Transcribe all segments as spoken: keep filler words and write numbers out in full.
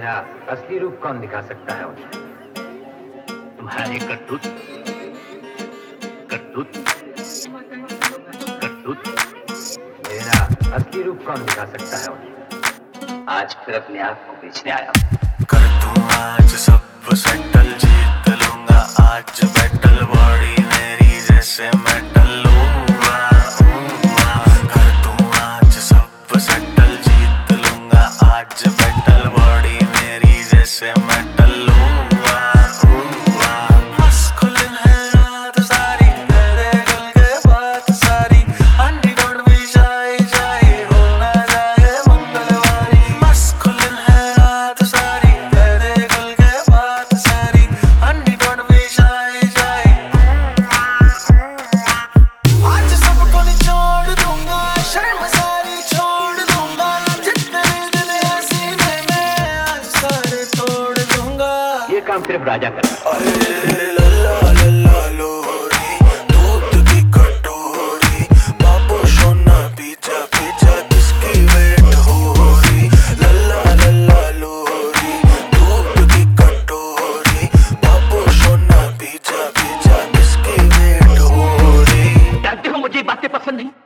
मेरा असली रूप कौन दिखा सकता है उन्हें? तुम्हारे करतूत करतूत करतूत मेरा असली रूप कौन दिखा सकता है उन्हें? आज फिर अपने आप को बेचने आया हूँ। कर दूं आज सब सेटल, जीत लूंगा आज बैटल, बॉडी मेरी जैसे मेटल लूंगा। कर दूं आज सब सेटल, जीत लूंगा आज बैटल, बॉडी मेरी जैसे मेटल लूंगा। मस्कुलिन है रात सारी, तेरे दिल के बात सारी, अंडी डोंट बी शाय शाय, हो ना जाए मंगलवारी। मस्कुलिन है रात सारी, तेरे दिल के बात सारी, अंडी डोंट बी शाय शाय। आज सबको निचोड़ दूंगा, शर्म सारी छोड़ दूंगा, जितने दिल है सीने में आज सारे तोड़ दूंगा। ये काम सिर्फ राजा करता है। अरे लल्ला लल्ला लोरी, दूध की कटोरी, बाबू सोना पिज्जा पिज्जा किसकी वेट हो रही। लल्ला लल्ला लोरी, दूध की कटोरी, बाबू सोना पिज्जा पिज्जा किसकी वेट हो रही। जानते हो मुझे ये बातें पसंद नहीं।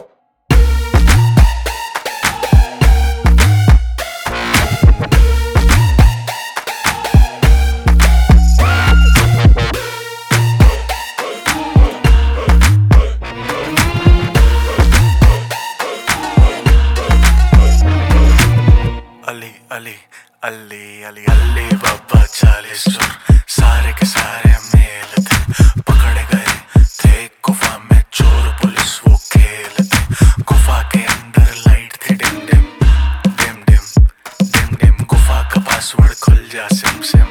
अली अली अली अली अली बाबा चालीस सुर, सारे के सारे मेल थे, पकड़े गए थे गुफा में चोर पुलिस वो खेल थे। गुफा के अंदर लाइट थी dim dim dim dim dim dim, गुफा का पासवर्ड खुल जा सिम सिम।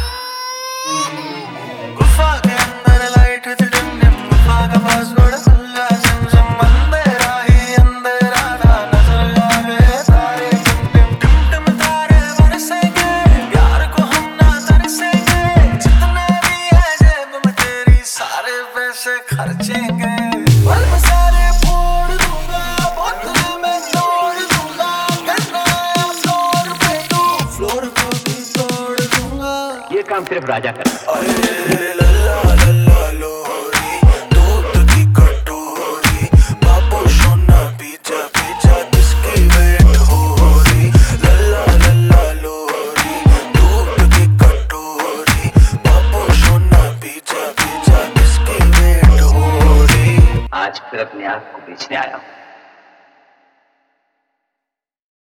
गुफा के अंदर लाइट थी डिम डिम, गुफा का पासवर्ड खुल जा सिम सिम। अंधेरा ही अंधेरा था, नजर आ गए तारे टिम टिम टिम टिम, तारे बरसेंगे प्यार को हम ना तरसेंगे, जितने भी है जेब में तेरी सारे पैसे खर्चेंगे। बल्ब सारे फोड़ दूंगा, बोतल में तोड़ दूंगा, करना है फ्लोर पे तू, फ्लोर को भी तोड़ दूंगा। ये काम सिर्फ राजा करता है। अरे लल्ला लल्ला लोरी, दूध की कटोरी, बाबू सोना पिज्जा पिज्जा किसकी वेट हो रही। लल्ला लल्ला लोरी, दूध की कटोरी, बाबू सोना पिज्जा पिज्जा किसकी वेट हो रही। आज फिर अपने आप को बेचने आया हूँ।